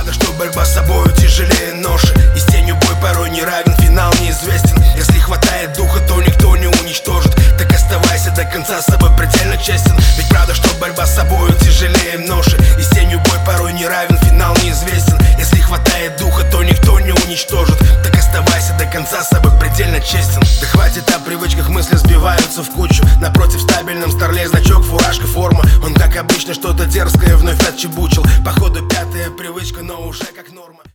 правда, что борьба с собой тяжелее ноши, и с тенью бой порой не равен, финал неизвестен. Если хватает духа, то никто не уничтожит. Так оставайся до конца с собой предельно честен. Ведь правда, что борьба с собой тяжелее ноши, и с тенью бой порой не равен, финал неизвестен. Если хватает духа, то никто не уничтожит. Так оставайся до конца с собой предельно честен. Да хватит о привычках, мысли сбиваются в кучу. Напротив, в стабильном старле значок, фуражка, форма. Он, как обычно, что-то дерзкое вновь отчебучил. Походу, пятая привычка, но уже как норма.